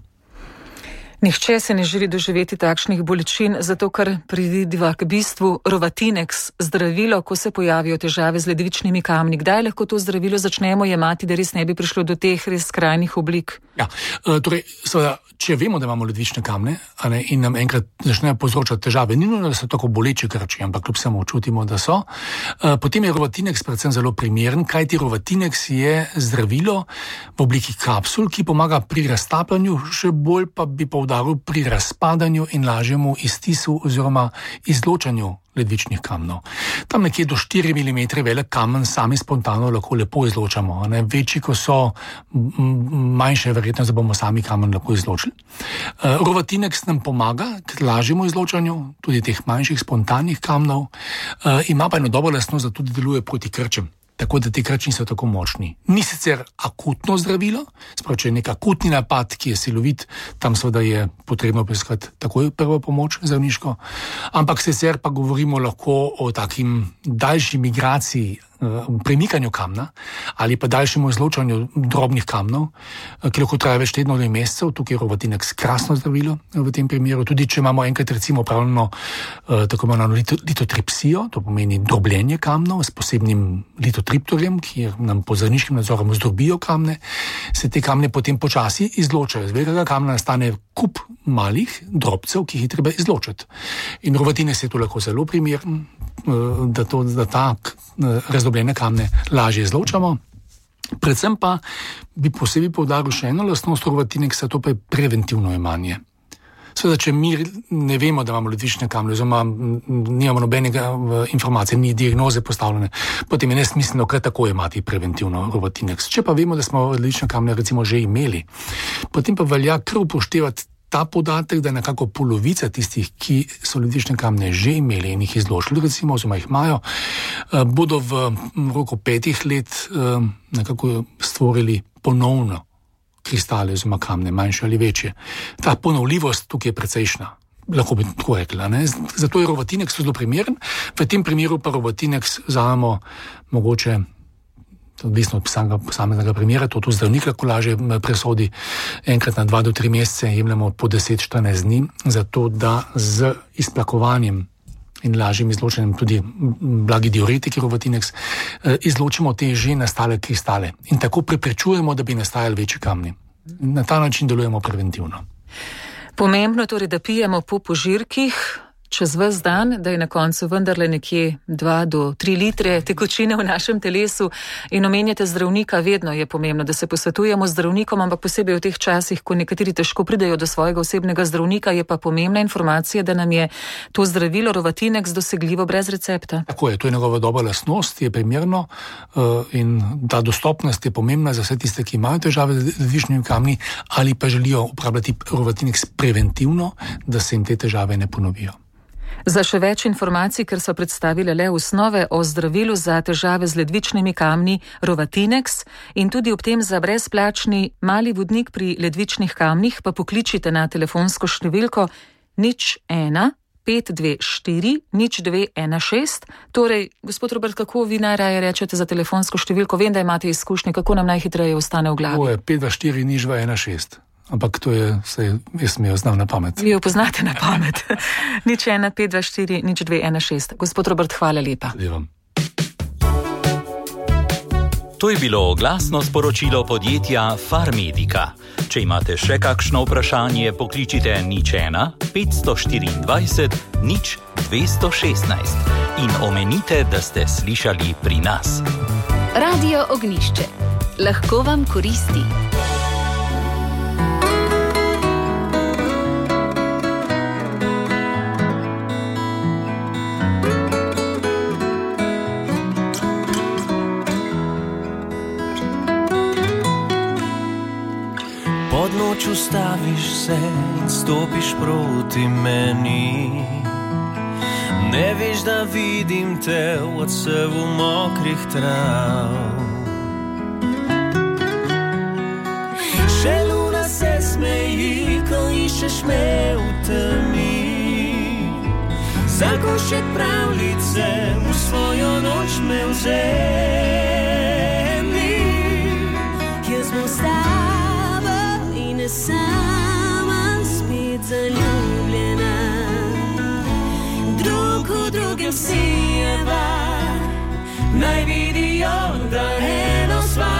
Nihče se ne želi doživeti takšnih bolečin, zato ker pridiva k bistvu Rovatinex zdravilo, ko se pojavijo težave z ledvičnimi kamni. Kdaj lahko to zdravilo začnemo jemati, da res ne bi prišlo do teh res skrajnih oblik? Ja, torej, seveda, če vemo, da imamo ledvične kamne in nam enkrat začnejo povzročati težave, ni nujno, da so tako boleče krči, ampak kljub vsemu čutimo, da so. Potem je Rovatinex predvsem zelo primeren, kajti Rovatinex je zdravilo v obliki kapsul, ki pomaga pri raztapljanju, še bolj pa bi poudaril pri razpadanju in lažjemu iztisu oziroma izločanju ledvičnih kamnov. Tam nekje do 4 mm velik kamen sami spontano lahko lepo izločamo. Večji, ko so, manjše verjetnost, da bomo sami kamen lahko izločili. Rovatinex nam pomaga k lažjemu izločanju tudi teh manjših spontanih kamnov. Ima pa eno dobro lastnost, da tudi deluje proti krčem. Tako da ti krči niso tako močni. Ni sicer akutno zdravilo, sprav, če je nek akutni napad, ki je silovit, tam seveda je potrebno poiskati takoj prvo pomoč zdravniško, ampak sicer pa govorimo lahko o takim daljši migraciji, premikanju kamna ali pa daljšemu izločanju drobnih kamnov, ki lahko traja več tednov ali mesecev. Tukaj je Rovatinex krasno zdravilo v tem primeru. Tudi če imamo enkrat recimo opravljeno tako imenovano litotripsijo, to pomeni drobljenje kamnov s posebnim litotriptorjem, ki nam po zdravniškim nadzorom zdrobijo kamne, se te kamne potem počasi izločajo. Z velikega kamna nastane kup malih drobcev, ki jih je treba izločiti. In Rovatinex je to lahko zelo primeren, da ta razdrobljene kamne lažje izločamo. Predvsem pa bi posebej poudaril še eno lastnost Rovatinexa, to pa je preventivno jemanje. Seveda, če mi ne vemo, da imamo ledvične kamne, oziroma nimamo nobenega informacije, ni diagnoze postavljene, potem je nesmiselno kar tako jemati preventivno Rovatinex. Če pa vemo, da smo ledvične kamne recimo že imeli, potem pa velja kar upoštevati ta podatek, da nekako polovica tistih, ki so ledvične kamne že imeli in jih izločili, recimo, oziroma jih imajo, bodo v roku 5 let nekako stvorili ponovno kristale oziroma kamne, manjše ali večje. Ta ponovljivost tukaj je precejšna. Lahko bi tako rekla. Ne? Zato je Rovatinex zelo primeren. V tem primeru pa Rovatinex vzamemo mogoče, odvisno od posameznega primera, to zdravnik lahko lažje presodi, enkrat na 2 do 3 mesece jemljemo po 10-14 dni, zato da z izplakovanjem in lažjim izločenjem tudi blagi diuretiki Rovatinex izločimo te že nastale kristale in tako preprečujemo, da bi nastajali večji kamni. Na ta način delujemo preventivno. Pomembno je torej, da pijemo po požirkih čez ves dan, da je na koncu vendarle nekje 2 do 3 litre tekočine v našem telesu in omenjate zdravnika, vedno je pomembno, da se posvetujemo z zdravnikom, ampak posebej v teh časih, ko nekateri težko pridejo do svojega osebnega zdravnika, je pa pomembna informacija, da nam je to zdravilo Rovatinex dosegljivo brez recepta. Tako je, to je njegova dobra lastnost, je primerno in ta dostopnost je pomembna za vse tiste, ki imajo težave z ledvičnimi kamni ali pa želijo uporabljati Rovatinex preventivno, da se jim te težave ne ponovijo. Za še več informacij, ker so predstavile le osnove o zdravilu za težave z ledvičnimi kamni Rovatinex in tudi ob tem za brezplačni mali vodnik pri ledvičnih kamnih, pa pokličite na telefonsko številko 01 524 0216. Torej, gospod Robert, kako vi najraje rečete za telefonsko številko? Vem, da imate izkušnje, kako nam najhitreje ostane v glavi. To je 524 0216. Ampak to je, jaz mi jo znam na pamet. Vi jo poznate na pamet. 01 524 0216. Gospod Robert, hvala lepa. Levam. To je bilo oglasno sporočilo podjetja Farmedika. Če imate še kakšno vprašanje, pokličite 01 524 0216 in omenite, da ste slišali pri nas. Radio Ognišče. Lahko vam koristi. Noč ustaviš se in stopiš proti meni. Ne veš, da vidim te v odsevu mokrih trav. Še luna se smeji, ko iščeš me v temi. Za košček pravljice v svojo noč me vzemi. Jaz bom sama spet zaljubljena, drug v drugem sijeva, naj vidijo, da eno sva.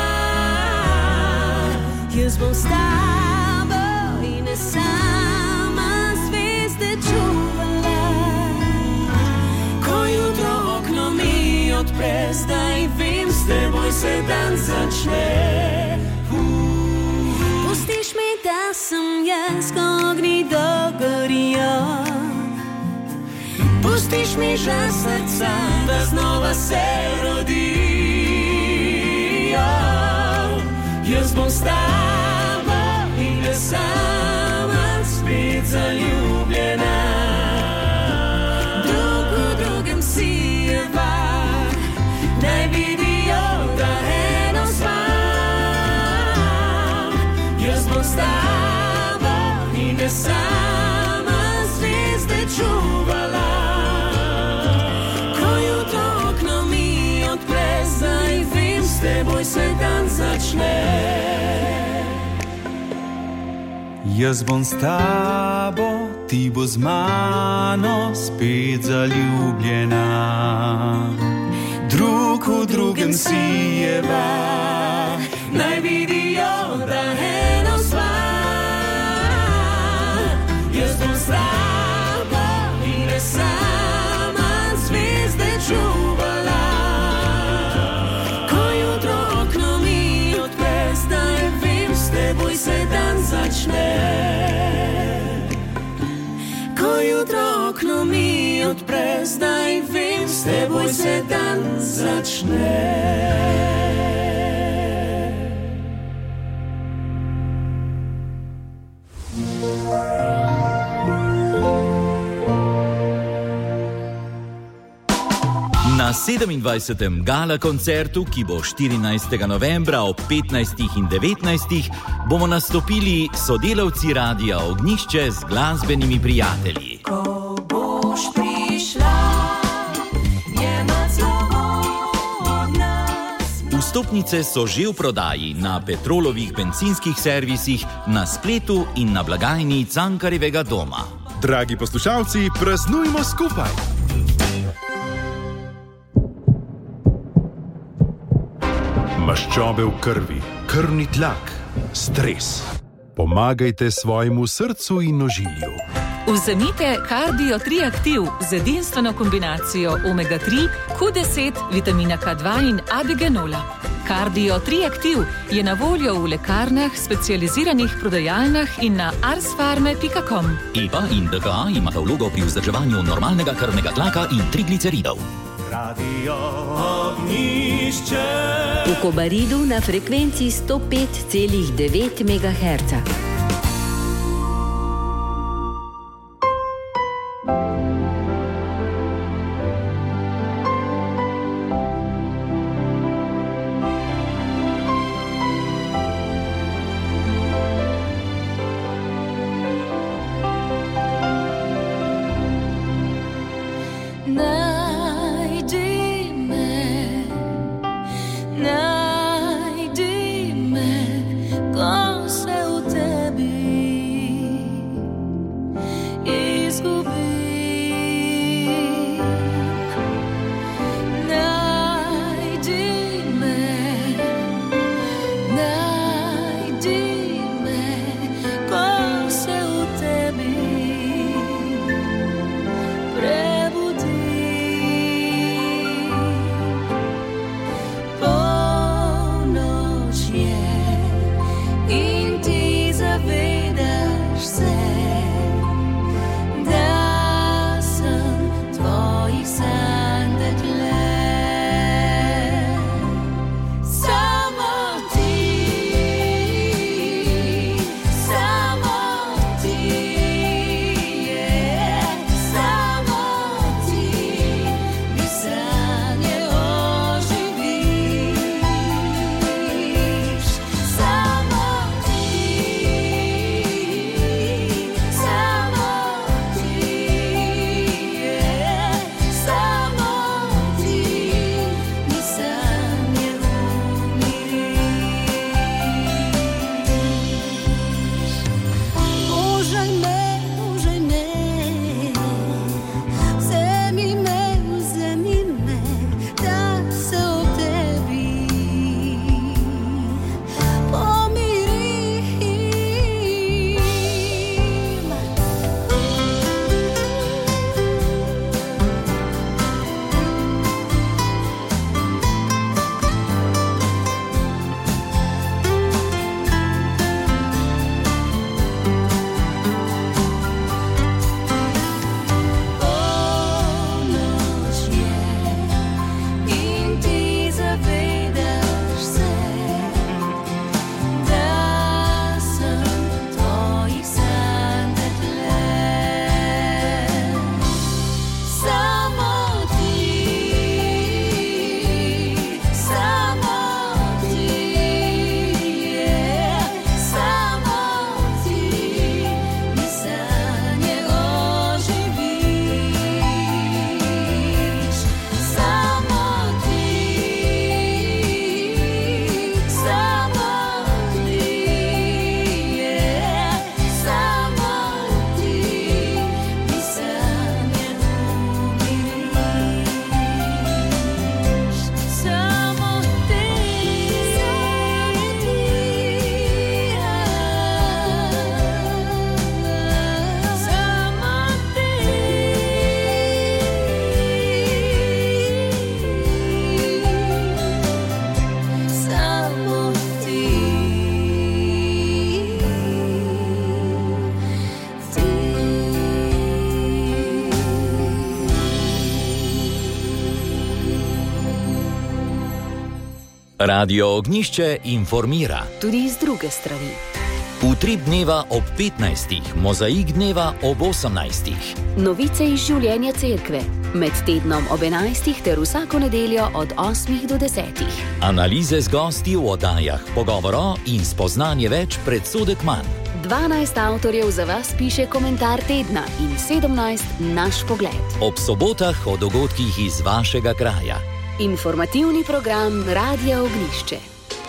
Jaz bom s tabo in ne sama zvezde čuvala, ko jutro okno mi odpre, zdaj vem, s teboj se dan začne. Pustiš mi, da sem jaz, ko ognji dogorijo. Pustiš mi žar srca, da znova se rodijo. Jaz bom s tabo in ne sama spet zaljubljena. Drug v drugem sijeva, naj vidijo, da eno sva. Jaz bom s tabo in ne sama zvezde čuvala. Ko jutro okno mi odpre, zdaj vem, s teboj se dan začne. Jaz bom s tabo, ti bo z mano spet zaljubljena. Drug v drugem sijeva, naj vidijo, da eno sva. Jaz bom s tabo in ne sama zvezde čuvala. Ko jutro okno mi odpre, zdaj vem, s teboj se dan začne. Ko jutro okno mi odpre, zdaj vem, s teboj se dan začne. Na 27. gala koncertu, ki bo 14. novembra ob 15. in 19. bomo nastopili sodelavci Radia Ognjišče z glasbenimi prijatelji. Ko boš prišla, je naslovo od nas. Vstopnice so že v prodaji na Petrolovih bencinskih servisih, na spletu in na blagajni Cankarjevega doma. Dragi poslušalci, praznujmo skupaj! Maščobe v krvi, krvni tlak, stres. Pomagajte svojemu srcu in ožilju. Vzemite Cardio 3 Activ z edinstveno kombinacijo omega-3, Q10, vitamina K2 in abigenola. Cardio 3 Activ je na voljo v lekarnah, specializiranih prodajalnah in na arsfarme.com. EPA in DHA imata vlogo pri vzdrževanju normalnega krvnega tlaka in trigliceridov. Radio Ognjišče. V Kobaridu na frekvenci 105,9 MHz. Radio Ognjišče informira. Tudi iz druge strani. Utrip dneva ob 15, mozaik dneva ob 18. Novice iz življenja cerkve, Med tednom ob 11. ter vsako nedeljo od 8 do 10. Analize z gosti v oddajah, pogovoro in spoznanje več predsodek manj. 12 avtorjev za vas piše komentar tedna in 17 naš pogled. Ob sobotah o dogodkih iz vašega kraja. Informativni program Radia Ognjišče.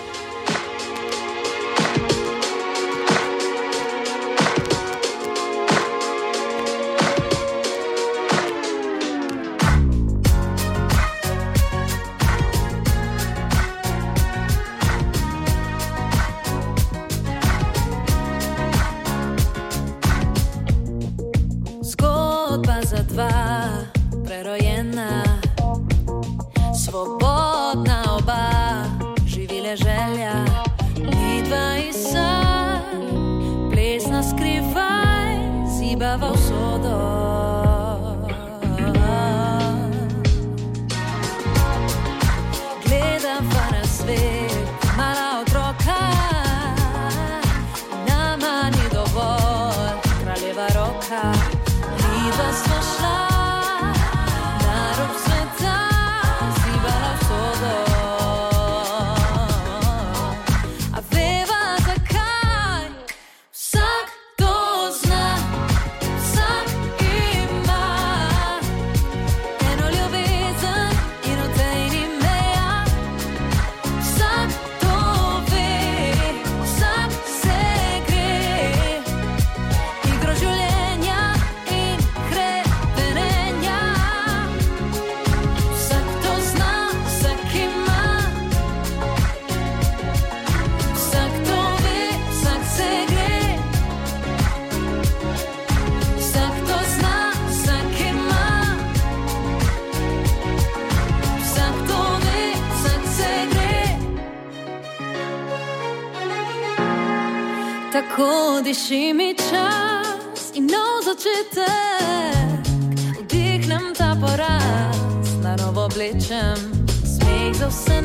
Tako diši mi čas in nov začetek, vdihnem ta poraz, na novo oblečem smeh za vse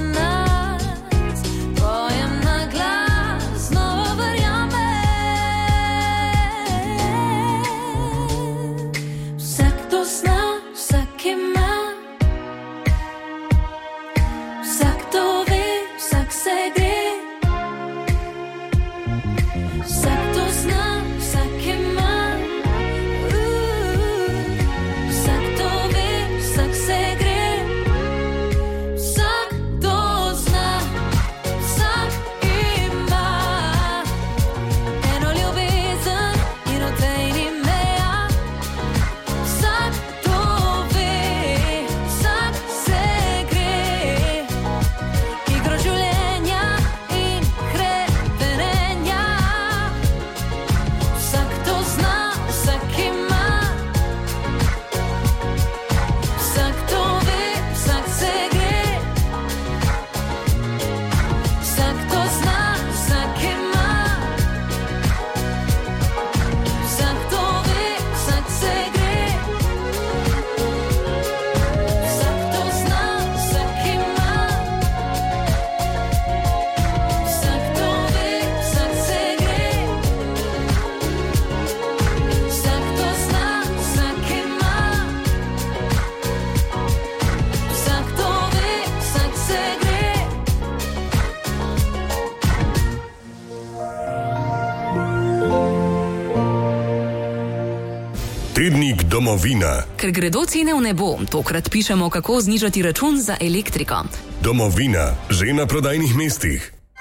nas, pojem na glas, novo verjamem. Vsak to zna, vsak ima, vsak to ve, vsak se gre. Tednik Domovina. Ker gredo cene v nebo, tokrat pišemo, kako znižati račun za elektriko. Domovina, že na prodajnih mestih.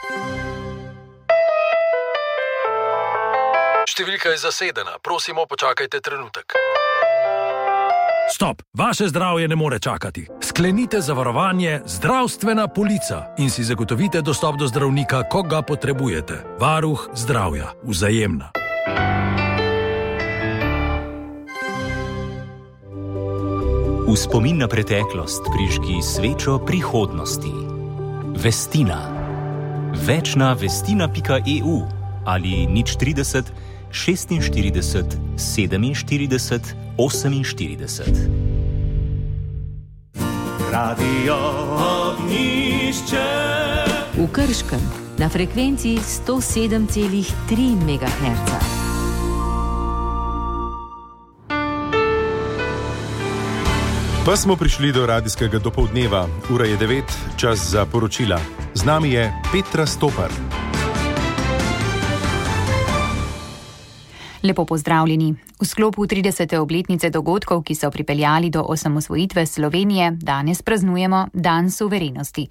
Številka je zasedena, prosimo, počakajte trenutek. Stop, vaše zdravje ne more čakati. Sklenite zavarovanje Zdravstvena polica in si zagotovite dostop do zdravnika, ko ga potrebujete. Varuh zdravja, Vzajemna. V spomin na preteklost prižgi svečo prihodnosti. Vestina. Večnavestina.eu ali 030 46 47 48. Radio Ognjišče. V Krškem na frekvenci 107,3 MHz. Pa smo prišli do radijskega dopoldneva. Ura je 9, čas za poročila. Z nami je Petra Stopar. Lepo pozdravljeni. V sklopu 30. obletnice dogodkov, ki so pripeljali do osamosvojitve Slovenije, danes praznujemo Dan suverenosti.